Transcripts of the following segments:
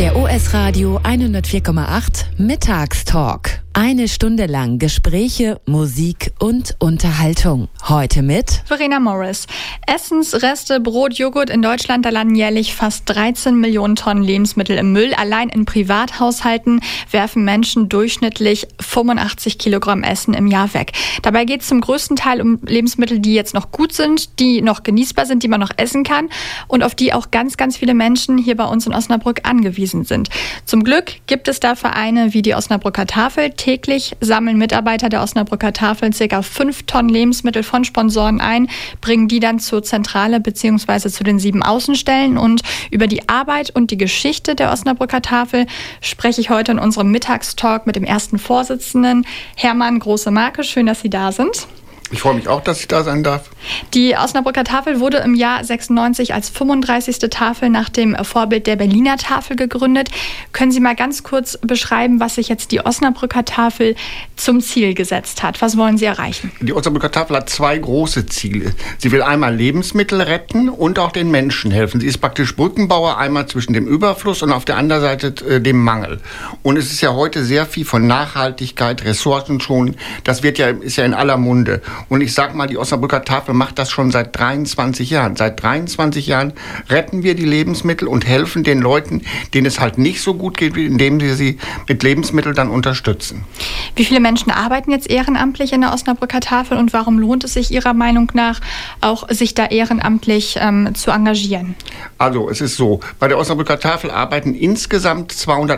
Der OS-Radio 104,8 Mittagstalk. Eine Stunde lang Gespräche, Musik und Unterhaltung. Heute mit Verena Morris. Essensreste, Brot, Joghurt in Deutschland, da landen jährlich fast 13 Millionen Tonnen Lebensmittel im Müll. Allein in Privathaushalten werfen Menschen durchschnittlich 85 Kilogramm Essen im Jahr weg. Dabei geht es zum größten Teil um Lebensmittel, die jetzt noch gut sind, die noch genießbar sind, die man noch essen kann und auf die auch ganz, ganz viele Menschen hier bei uns in Osnabrück angewiesen sind. Zum Glück gibt es da Vereine wie die Osnabrücker Tafel. Täglich sammeln Mitarbeiter der Osnabrücker Tafel ca. 5 Tonnen Lebensmittel von Sponsoren ein, bringen die dann zur Zentrale bzw. zu den 7 Außenstellen. Und über die Arbeit und die Geschichte der Osnabrücker Tafel spreche ich heute in unserem Mittagstalk mit dem ersten Vorsitzenden, Hermann Große-Marke. Schön, dass Sie da sind. Ich freue mich auch, dass ich da sein darf. Die Osnabrücker Tafel wurde im Jahr 96 als 35. Tafel nach dem Vorbild der Berliner Tafel gegründet. Können Sie mal ganz kurz beschreiben, was sich jetzt die Osnabrücker Tafel zum Ziel gesetzt hat? Was wollen Sie erreichen? Die Osnabrücker Tafel hat 2 große Ziele. Sie will einmal Lebensmittel retten und auch den Menschen helfen. Sie ist praktisch Brückenbauer, einmal zwischen dem Überfluss und auf der anderen Seite dem Mangel. Und es ist ja heute sehr viel von Nachhaltigkeit, Ressourcenschonen. Das ist ja in aller Munde. Und ich sag mal, die Osnabrücker Tafel macht das schon seit 23 Jahren. Seit 23 Jahren retten wir die Lebensmittel und helfen den Leuten, denen es halt nicht so gut geht, indem wir sie mit Lebensmitteln dann unterstützen. Wie viele Menschen arbeiten jetzt ehrenamtlich in der Osnabrücker Tafel und warum lohnt es sich Ihrer Meinung nach auch, sich da ehrenamtlich zu engagieren? Also es ist so, bei der Osnabrücker Tafel arbeiten insgesamt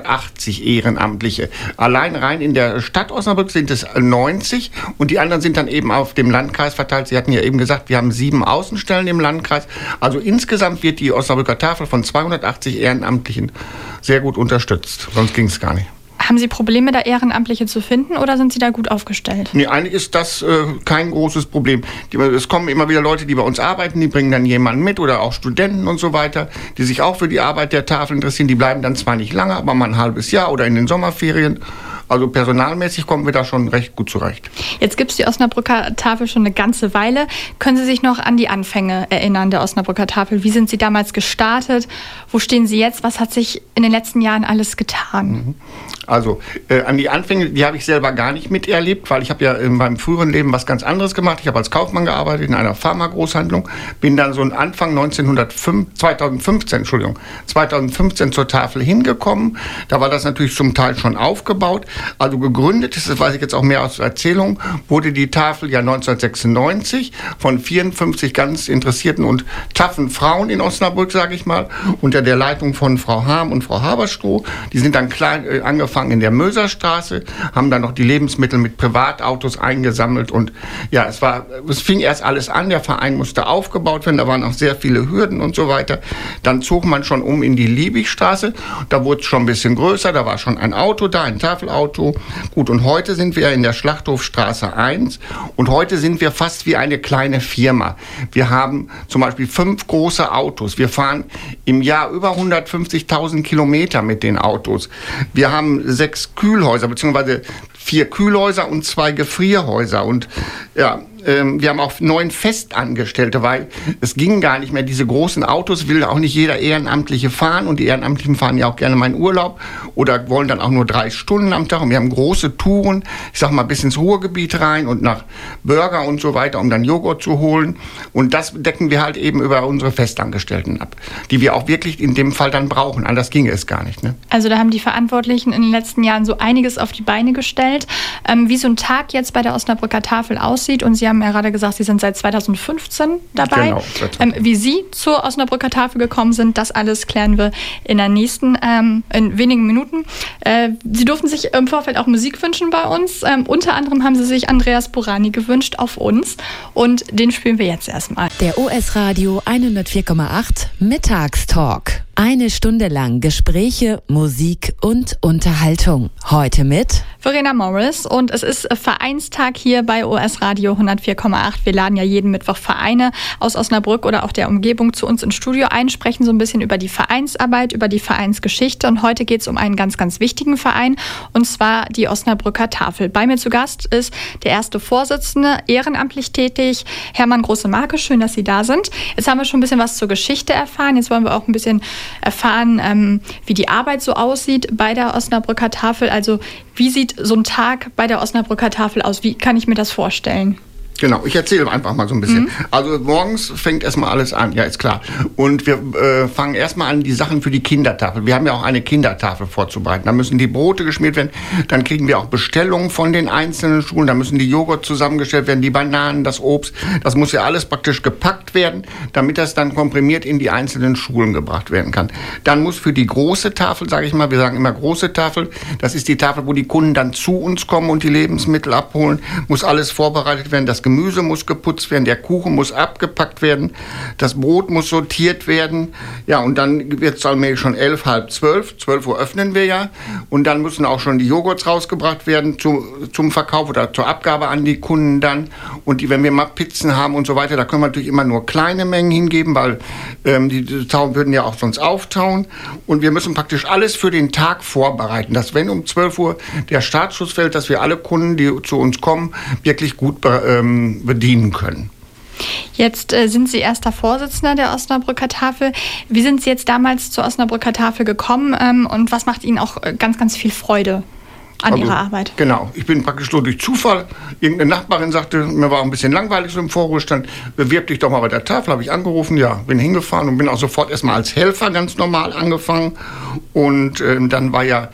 280 Ehrenamtliche. Allein rein in der Stadt Osnabrück sind es 90 und die anderen sind dann eben auf dem Landkreis verteilt. Sie hatten ja eben gesagt, wir haben 7 Außenstellen im Landkreis. Also insgesamt wird die Osnabrücker Tafel von 280 Ehrenamtlichen sehr gut unterstützt. Sonst ging es gar nicht. Haben Sie Probleme, da Ehrenamtliche zu finden oder sind Sie da gut aufgestellt? Nee, eigentlich ist das kein großes Problem. Es kommen immer wieder Leute, die bei uns arbeiten, die bringen dann jemanden mit oder auch Studenten und so weiter, die sich auch für die Arbeit der Tafel interessieren. Die bleiben dann zwar nicht lange, aber mal ein halbes Jahr oder in den Sommerferien. Also personalmäßig kommen wir da schon recht gut zurecht. Jetzt gibt es die Osnabrücker Tafel schon eine ganze Weile. Können Sie sich noch an die Anfänge erinnern der Osnabrücker Tafel? Wie sind Sie damals gestartet? Wo stehen Sie jetzt? Was hat sich in den letzten Jahren alles getan? Also an die Anfänge, die habe ich selber gar nicht miterlebt, weil ich habe ja in meinem früheren Leben was ganz anderes gemacht. Ich habe als Kaufmann gearbeitet in einer Pharmagroßhandlung, bin dann so Anfang 2015 zur Tafel hingekommen. Da war das natürlich zum Teil schon aufgebaut. Also gegründet, das weiß ich jetzt auch mehr aus Erzählung, wurde die Tafel ja 1996 von 54 ganz interessierten und taffen Frauen in Osnabrück, sage ich mal, unter der Leitung von Frau Harm und Frau Haberstroh. Die sind dann klein angefangen in der Möserstraße, haben dann noch die Lebensmittel mit Privatautos eingesammelt und ja, es fing erst alles an, der Verein musste aufgebaut werden, da waren auch sehr viele Hürden und so weiter. Dann zog man schon um in die Liebigstraße, da wurde es schon ein bisschen größer, da war schon ein Auto da, ein Tafelauto. Gut, und heute sind wir in der Schlachthofstraße 1 und heute sind wir fast wie eine kleine Firma. Wir haben zum Beispiel 5 große Autos. Wir fahren im Jahr über 150.000 Kilometer mit den Autos. Wir haben 6 Kühlhäuser, beziehungsweise 4 Kühlhäuser und 2 Gefrierhäuser. Und ja, wir haben auch 9 Festangestellte, weil es ging gar nicht mehr. Diese großen Autos will auch nicht jeder Ehrenamtliche fahren und die Ehrenamtlichen fahren ja auch gerne mal in Urlaub oder wollen dann auch nur 3 Stunden am Tag. Und wir haben große Touren, ich sag mal bis ins Ruhrgebiet rein und nach Burger und so weiter, um dann Joghurt zu holen. Und das decken wir halt eben über unsere Festangestellten ab, die wir auch wirklich in dem Fall dann brauchen. Anders ginge es gar nicht. Ne? Also da haben die Verantwortlichen in den letzten Jahren so einiges auf die Beine gestellt. Wie so ein Tag jetzt bei der Osnabrücker Tafel aussieht und Sie haben ja gerade gesagt, Sie sind seit 2015 dabei. Genau. Wie Sie zur Osnabrücker Tafel gekommen sind, das alles klären wir in wenigen Minuten. Sie durften sich im Vorfeld auch Musik wünschen bei uns. Unter anderem haben Sie sich Andreas Burani gewünscht auf uns und den spielen wir jetzt erstmal. Der OS-Radio 104,8 Mittagstalk. Eine Stunde lang Gespräche, Musik und Unterhaltung. Heute mit Verena Morris und es ist Vereinstag hier bei OS Radio 104,8. Wir laden ja jeden Mittwoch Vereine aus Osnabrück oder auch der Umgebung zu uns ins Studio ein, sprechen so ein bisschen über die Vereinsarbeit, über die Vereinsgeschichte und heute geht es um einen ganz, ganz wichtigen Verein und zwar die Osnabrücker Tafel. Bei mir zu Gast ist der erste Vorsitzende, ehrenamtlich tätig, Hermann Große-Marke. Schön, dass Sie da sind. Jetzt haben wir schon ein bisschen was zur Geschichte erfahren. Jetzt wollen wir auch ein bisschen erfahren, wie die Arbeit so aussieht bei der Osnabrücker Tafel. Also wie sieht so ein Tag bei der Osnabrücker Tafel aus? Wie kann ich mir das vorstellen? Genau, ich erzähle einfach mal so ein bisschen. Also morgens fängt erstmal alles an, ja, ist klar. Und wir fangen erstmal an, die Sachen für die Kindertafel. Wir haben ja auch eine Kindertafel vorzubereiten. Da müssen die Brote geschmiert werden. Dann kriegen wir auch Bestellungen von den einzelnen Schulen. Da müssen die Joghurt zusammengestellt werden, die Bananen, das Obst. Das muss ja alles praktisch gepackt werden, damit das dann komprimiert in die einzelnen Schulen gebracht werden kann. Dann muss für die große Tafel, sage ich mal, wir sagen immer große Tafel, das ist die Tafel, wo die Kunden dann zu uns kommen und die Lebensmittel abholen, muss alles vorbereitet werden. Das Gemüse muss geputzt werden, der Kuchen muss abgepackt werden, das Brot muss sortiert werden. Ja, und dann wird es allmählich schon 11, halb 12. 12 Uhr öffnen wir ja. Und dann müssen auch schon die Joghurts rausgebracht werden zum Verkauf oder zur Abgabe an die Kunden dann. Und wenn wir mal Pizzen haben und so weiter, da können wir natürlich immer nur kleine Mengen hingeben, weil die Tauben würden ja auch sonst auftauen. Und wir müssen praktisch alles für den Tag vorbereiten, dass wenn um 12 Uhr der Startschuss fällt, dass wir alle Kunden, die zu uns kommen, wirklich gut bedienen können. Jetzt sind Sie erster Vorsitzender der Osnabrücker Tafel. Wie sind Sie jetzt damals zur Osnabrücker Tafel gekommen und was macht Ihnen auch ganz, ganz viel Freude an Ihrer Arbeit? Genau, ich bin praktisch nur durch Zufall. Irgendeine Nachbarin sagte, mir war ein bisschen langweilig so im Vorruhestand, bewirb dich doch mal bei der Tafel, habe ich angerufen, ja, bin hingefahren und bin auch sofort erstmal als Helfer ganz normal angefangen. Und dann war ja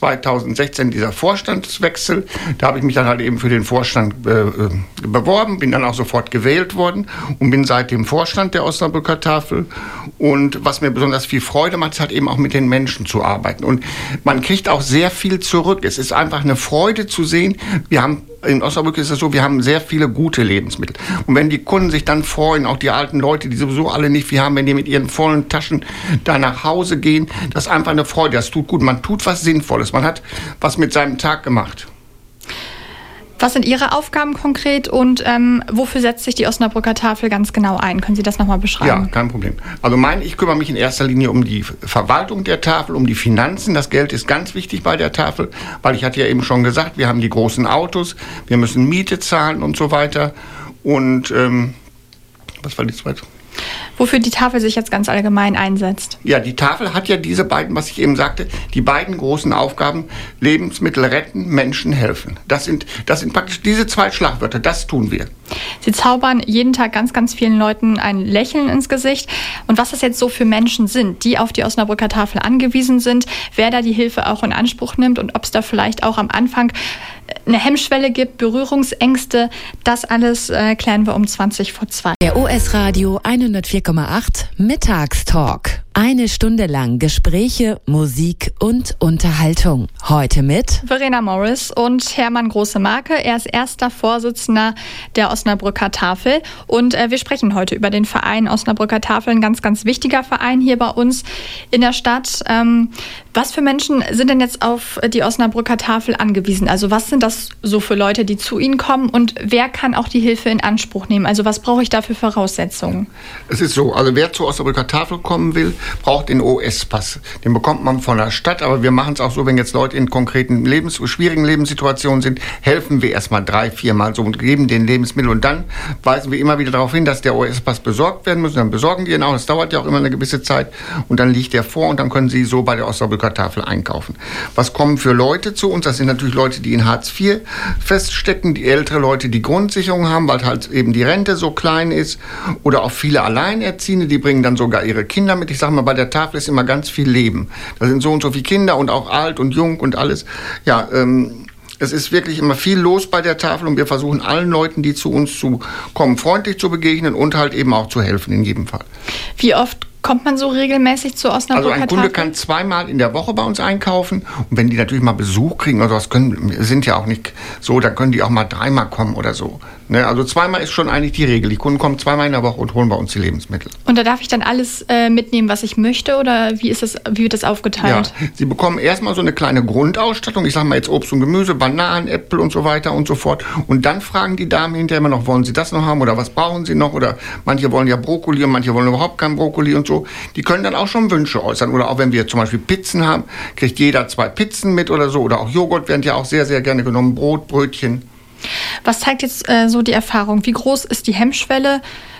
2016 dieser Vorstandswechsel. Da habe ich mich dann halt eben für den Vorstand beworben, bin dann auch sofort gewählt worden und bin seitdem Vorstand der Osnabrücker Tafel. Und was mir besonders viel Freude macht, ist halt eben auch mit den Menschen zu arbeiten. Und man kriegt auch sehr viel zurück. Es ist einfach eine Freude zu sehen. In Osnabrück ist es so, wir haben sehr viele gute Lebensmittel. Und wenn die Kunden sich dann freuen, auch die alten Leute, die sowieso alle nicht viel haben, wenn die mit ihren vollen Taschen da nach Hause gehen, das ist einfach eine Freude. Das tut gut. Man tut was Sinnvolles. Man hat was mit seinem Tag gemacht. Was sind Ihre Aufgaben konkret und wofür setzt sich die Osnabrücker Tafel ganz genau ein? Können Sie das nochmal beschreiben? Ja, kein Problem. Also ich kümmere mich in erster Linie um die Verwaltung der Tafel, um die Finanzen. Das Geld ist ganz wichtig bei der Tafel, weil ich hatte ja eben schon gesagt, wir haben die großen Autos, wir müssen Miete zahlen und so weiter. Und was war die zweite? Wofür die Tafel sich jetzt ganz allgemein einsetzt. Ja, die Tafel hat ja diese beiden, was ich eben sagte, die beiden großen Aufgaben: Lebensmittel retten, Menschen helfen. Das sind praktisch diese zwei Schlagwörter, das tun wir. Sie zaubern jeden Tag ganz, ganz vielen Leuten ein Lächeln ins Gesicht. Und was das jetzt so für Menschen sind, die auf die Osnabrücker Tafel angewiesen sind, wer da die Hilfe auch in Anspruch nimmt und ob es da vielleicht auch am Anfang eine Hemmschwelle gibt, Berührungsängste, das alles klären wir um 2:20. Der OS Radio 104,8 Mittagstalk. Eine Stunde lang Gespräche, Musik und Unterhaltung. Heute mit Verena Morris und Hermann Große-Marke. Er ist erster Vorsitzender der Osnabrücker Tafel. Und wir sprechen heute über den Verein Osnabrücker Tafel. Ein ganz, ganz wichtiger Verein hier bei uns in der Stadt. Was für Menschen sind denn jetzt auf die Osnabrücker Tafel angewiesen? Also was sind das so für Leute, die zu Ihnen kommen? Und wer kann auch die Hilfe in Anspruch nehmen? Also was brauche ich da für Voraussetzungen? Es ist so, also wer zur Osnabrücker Tafel kommen will, braucht den OS-Pass. Den bekommt man von der Stadt, aber wir machen es auch so, wenn jetzt Leute in konkreten schwierigen Lebenssituationen sind, helfen wir erstmal 3-4 Mal so und geben den Lebensmittel und dann weisen wir immer wieder darauf hin, dass der OS-Pass besorgt werden muss. Dann besorgen die ihn auch, das dauert ja auch immer eine gewisse Zeit und dann liegt der vor und dann können sie so bei der Osnabrücker Tafel einkaufen. Was kommen für Leute zu uns? Das sind natürlich Leute, die in Hartz IV feststecken, die ältere Leute, die Grundsicherung haben, weil halt eben die Rente so klein ist oder auch viele Alleinerziehende, die bringen dann sogar ihre Kinder mit. Ich sage mal, bei der Tafel ist immer ganz viel Leben. Da sind so und so viele Kinder und auch alt und jung und alles. Ja, es ist wirklich immer viel los bei der Tafel und wir versuchen allen Leuten, die zu uns kommen, freundlich zu begegnen und halt eben auch zu helfen in jedem Fall. Wie oft kommt man so regelmäßig zur Osnabrücker Tafel? Also ein Kunde kann 2-mal in der Woche bei uns einkaufen und wenn die natürlich mal Besuch kriegen oder sowas, sind ja auch nicht so, dann können die auch mal 3-mal kommen oder so. Ne? Also 2-mal ist schon eigentlich die Regel. Die Kunden kommen 2-mal in der Woche und holen bei uns die Lebensmittel. Und da darf ich dann alles mitnehmen, was ich möchte oder wie wird das aufgeteilt? Ja, Sie bekommen erstmal so eine kleine Grundausstattung. Ich sage mal jetzt Obst und Gemüse, Bananen, Äpfel und so weiter und so fort. Und dann fragen die Damen hinterher immer noch, wollen Sie das noch haben oder was brauchen Sie noch? Oder manche wollen ja Brokkoli und manche wollen überhaupt kein Brokkoli und so. Die können dann auch schon Wünsche äußern. Oder auch wenn wir zum Beispiel Pizzen haben, kriegt jeder 2 Pizzen mit oder so. Oder auch Joghurt werden ja auch sehr, sehr gerne genommen. Brot, Brötchen. Was zeigt jetzt so die Erfahrung? Wie groß ist die Hemmschwelle,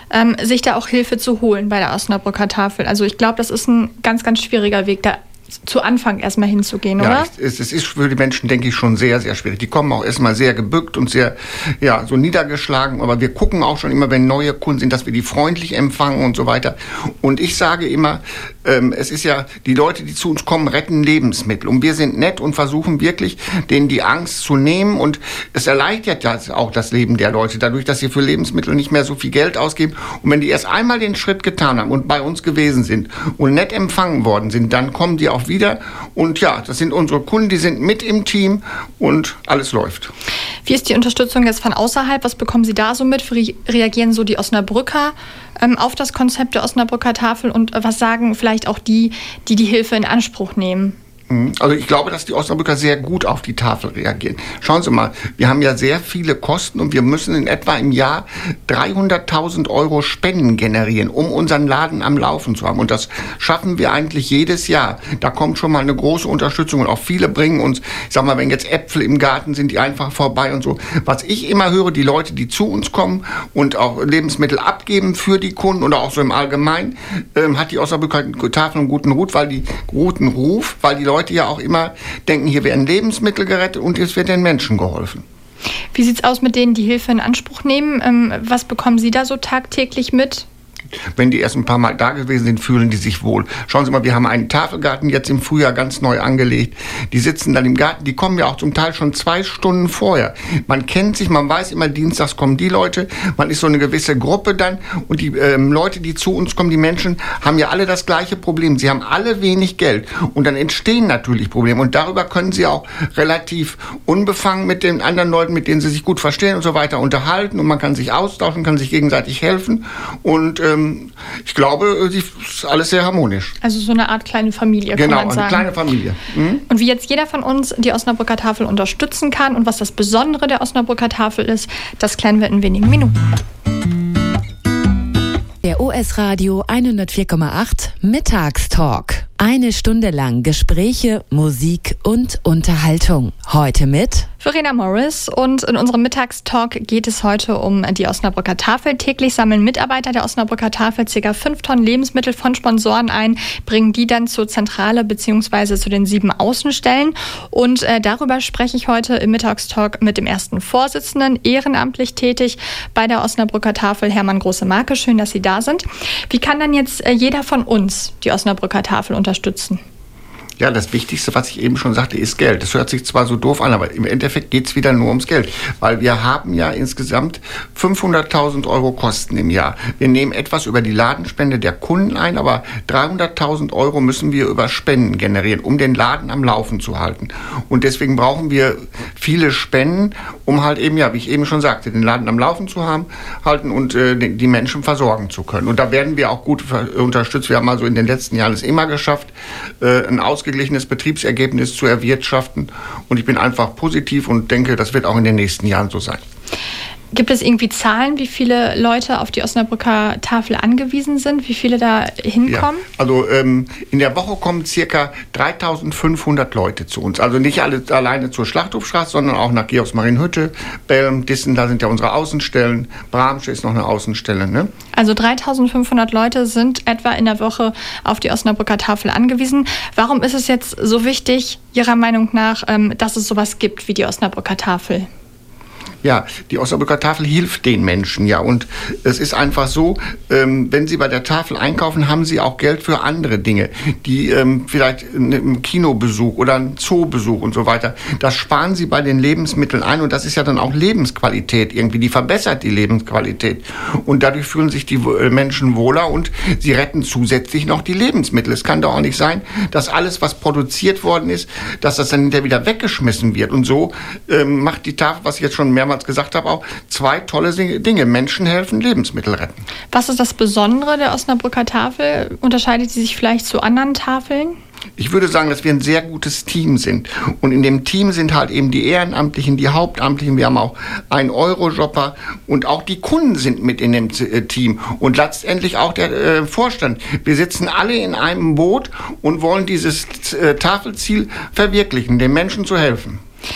sich da auch Hilfe zu holen bei der Osnabrücker Tafel? Also ich glaube, das ist ein ganz, ganz schwieriger Weg, da zu Anfang erstmal hinzugehen, oder? Ja, es ist für die Menschen, denke ich, schon sehr, sehr schwierig. Die kommen auch erstmal sehr gebückt und sehr, so niedergeschlagen. Aber wir gucken auch schon immer, wenn neue Kunden sind, dass wir die freundlich empfangen und so weiter. Und ich sage immer, es ist ja, die Leute, die zu uns kommen, retten Lebensmittel. Und wir sind nett und versuchen wirklich, denen die Angst zu nehmen. Und es erleichtert ja auch das Leben der Leute, dadurch, dass sie für Lebensmittel nicht mehr so viel Geld ausgeben. Und wenn die erst einmal den Schritt getan haben und bei uns gewesen sind und nett empfangen worden sind, dann kommen die auch wieder. Und ja, das sind unsere Kunden, die sind mit im Team und alles läuft. Wie ist die Unterstützung jetzt von außerhalb? Was bekommen Sie da so mit? Wie reagieren so die Osnabrücker auf das Konzept der Osnabrücker Tafel? Und was sagen vielleicht auch die Hilfe in Anspruch nehmen? Also ich glaube, dass die Osnabrücker sehr gut auf die Tafel reagieren. Schauen Sie mal, wir haben ja sehr viele Kosten und wir müssen in etwa im Jahr 300.000 Euro Spenden generieren, um unseren Laden am Laufen zu haben. Und das schaffen wir eigentlich jedes Jahr. Da kommt schon mal eine große Unterstützung und auch viele bringen uns, ich sag mal, wenn jetzt Äpfel im Garten sind, die einfach vorbei und so. Was ich immer höre, die Leute, die zu uns kommen und auch Lebensmittel abgeben für die Kunden oder auch so im Allgemeinen, hat die Osnabrücker Tafel einen guten Ruf, weil die Leute ja auch immer denken, hier werden Lebensmittel gerettet und es wird den Menschen geholfen. Wie sieht es aus mit denen, die Hilfe in Anspruch nehmen? Was bekommen Sie da so tagtäglich mit? Wenn die erst ein paar Mal da gewesen sind, fühlen die sich wohl. Schauen Sie mal, wir haben einen Tafelgarten jetzt im Frühjahr ganz neu angelegt. Die sitzen dann im Garten, die kommen ja auch zum Teil schon 2 Stunden vorher. Man kennt sich, man weiß immer, dienstags kommen die Leute, man ist so eine gewisse Gruppe dann und die Leute, die zu uns kommen, die Menschen, haben ja alle das gleiche Problem. Sie haben alle wenig Geld und dann entstehen natürlich Probleme und darüber können sie auch relativ unbefangen mit den anderen Leuten, mit denen sie sich gut verstehen und so weiter unterhalten und man kann sich austauschen, kann sich gegenseitig helfen und ich glaube, es ist alles sehr harmonisch. Also so eine Art kleine Familie, kann man sagen. Genau, eine kleine Familie. Und wie jetzt jeder von uns die Osnabrücker Tafel unterstützen kann und was das Besondere der Osnabrücker Tafel ist, das klären wir in wenigen Minuten. Der OS Radio 104,8 Mittagstalk. 1 Stunde lang Gespräche, Musik und Unterhaltung. Heute mit Verena Morris und in unserem Mittagstalk geht es heute um die Osnabrücker Tafel. Täglich sammeln Mitarbeiter der Osnabrücker Tafel ca. 5 Tonnen Lebensmittel von Sponsoren ein, bringen die dann zur Zentrale bzw. zu den 7 Außenstellen. Und darüber spreche ich heute im Mittagstalk mit dem ersten Vorsitzenden, ehrenamtlich tätig bei der Osnabrücker Tafel, Hermann Große-Marke. Schön, dass Sie da sind. Wie kann dann jetzt jeder von uns die Osnabrücker Tafel unterstützen? Ja, das Wichtigste, was ich eben schon sagte, ist Geld. Das hört sich zwar so doof an, aber im Endeffekt geht es wieder nur ums Geld. Weil wir haben ja insgesamt 500.000 Euro Kosten im Jahr. Wir nehmen etwas über die Ladenspende der Kunden ein, aber 300.000 Euro müssen wir über Spenden generieren, um den Laden am Laufen zu halten. Und deswegen brauchen wir viele Spenden, um halt eben, ja, wie ich eben schon sagte, den Laden am Laufen zu halten und die Menschen versorgen zu können. Und da werden wir auch gut unterstützt. Wir haben also in den letzten Jahren es immer geschafft, ein ausgeglichenes Betriebsergebnis zu erwirtschaften. Und ich bin einfach positiv und denke, das wird auch in den nächsten Jahren so sein. Gibt es irgendwie Zahlen, wie viele Leute auf die Osnabrücker Tafel angewiesen sind? Wie viele da hinkommen? Ja, also in der Woche kommen ca. 3.500 Leute zu uns. Also nicht alle alleine zur Schlachthofstraße, sondern auch nach Georgsmarienhütte, Belm, Dissen, da sind ja unsere Außenstellen. Bramsche ist noch eine Außenstelle. Ne? Also 3.500 Leute sind etwa in der Woche auf die Osnabrücker Tafel angewiesen. Warum ist es jetzt so wichtig, Ihrer Meinung nach, dass es sowas gibt wie die Osnabrücker Tafel? Ja, die Osnabrücker Tafel hilft den Menschen, ja. Und es ist einfach so, wenn Sie bei der Tafel einkaufen, haben Sie auch Geld für andere Dinge, die vielleicht einen Kinobesuch oder einen Zoobesuch und so weiter. Das sparen Sie bei den Lebensmitteln ein und das ist ja dann auch Lebensqualität irgendwie. Die verbessert die Lebensqualität. Und dadurch fühlen sich die Menschen wohler und sie retten zusätzlich noch die Lebensmittel. Es kann doch auch nicht sein, dass alles, was produziert worden ist, dass das dann hinterher wieder weggeschmissen wird. Und so macht die Tafel, was ich jetzt schon mehrmals gesagt habe, auch 2 tolle Dinge. Menschen helfen, Lebensmittel retten. Was ist das Besondere der Osnabrücker Tafel? Unterscheidet sie sich vielleicht zu anderen Tafeln? Ich würde sagen, dass wir ein sehr gutes Team sind. Und in dem Team sind halt eben die Ehrenamtlichen, die Hauptamtlichen. Wir haben auch einen Eurojobber und auch die Kunden sind mit in dem Team. Und letztendlich auch der Vorstand. Wir sitzen alle in einem Boot und wollen dieses Tafelziel verwirklichen, den Menschen zu helfen.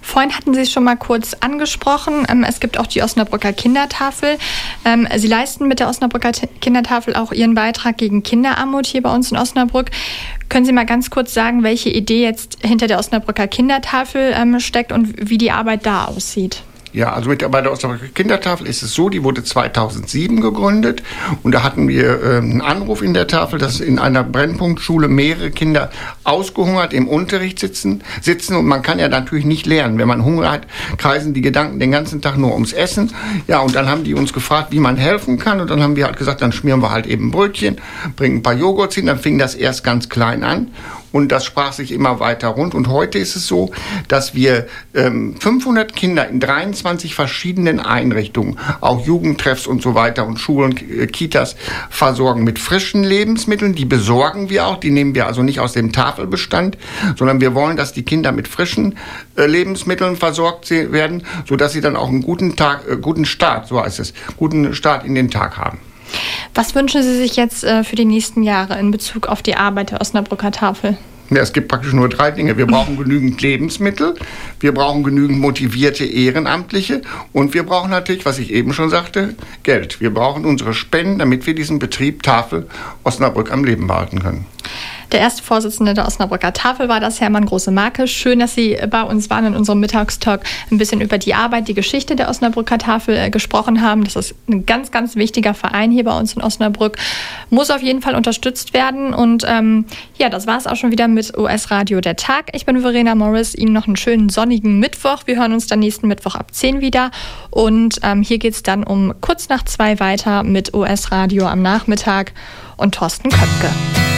Vorhin hatten Sie es schon mal kurz angesprochen. Es gibt auch die Osnabrücker Kindertafel. Sie leisten mit der Osnabrücker Kindertafel auch Ihren Beitrag gegen Kinderarmut hier bei uns in Osnabrück. Können Sie mal ganz kurz sagen, welche Idee jetzt hinter der Osnabrücker Kindertafel steckt und wie die Arbeit da aussieht? Ja, also bei der Osnabrücker Kindertafel ist es so, die wurde 2007 gegründet und da hatten wir einen Anruf in der Tafel, dass in einer Brennpunktschule mehrere Kinder ausgehungert im Unterricht sitzen und man kann ja natürlich nicht lernen. Wenn man Hunger hat, kreisen die Gedanken den ganzen Tag nur ums Essen. Ja, und dann haben die uns gefragt, wie man helfen kann und dann haben wir halt gesagt, dann schmieren wir halt eben Brötchen, bringen ein paar Joghurts hin, dann fing das erst ganz klein an. Und das sprach sich immer weiter rund. Und heute ist es so, dass wir 500 Kinder in 23 verschiedenen Einrichtungen, auch Jugendtreffs und so weiter und Schulen, Kitas, versorgen mit frischen Lebensmitteln. Die besorgen wir auch. Die nehmen wir also nicht aus dem Tafelbestand, sondern wir wollen, dass die Kinder mit frischen Lebensmitteln versorgt werden, sodass sie dann auch einen guten Start, so heißt es, guten Start in den Tag haben. Was wünschen Sie sich jetzt für die nächsten Jahre in Bezug auf die Arbeit der Osnabrücker Tafel? Ja, es gibt praktisch nur 3 Dinge. Wir brauchen genügend Lebensmittel, wir brauchen genügend motivierte Ehrenamtliche und wir brauchen natürlich, was ich eben schon sagte, Geld. Wir brauchen unsere Spenden, damit wir diesen Betrieb Tafel Osnabrück am Leben behalten können. Der erste Vorsitzende der Osnabrücker Tafel war das, Hermann Große-Marke. Schön, dass Sie bei uns waren in unserem Mittagstalk, ein bisschen über die Arbeit, die Geschichte der Osnabrücker Tafel gesprochen haben. Das ist ein ganz, ganz wichtiger Verein hier bei uns in Osnabrück. Muss auf jeden Fall unterstützt werden. Und das war es auch schon wieder mit OS Radio der Tag. Ich bin Verena Morris. Ihnen noch einen schönen sonnigen Mittwoch. Wir hören uns dann nächsten Mittwoch ab 10 wieder. Und hier geht es dann um kurz nach 2 weiter mit OS Radio am Nachmittag und Thorsten Köpke.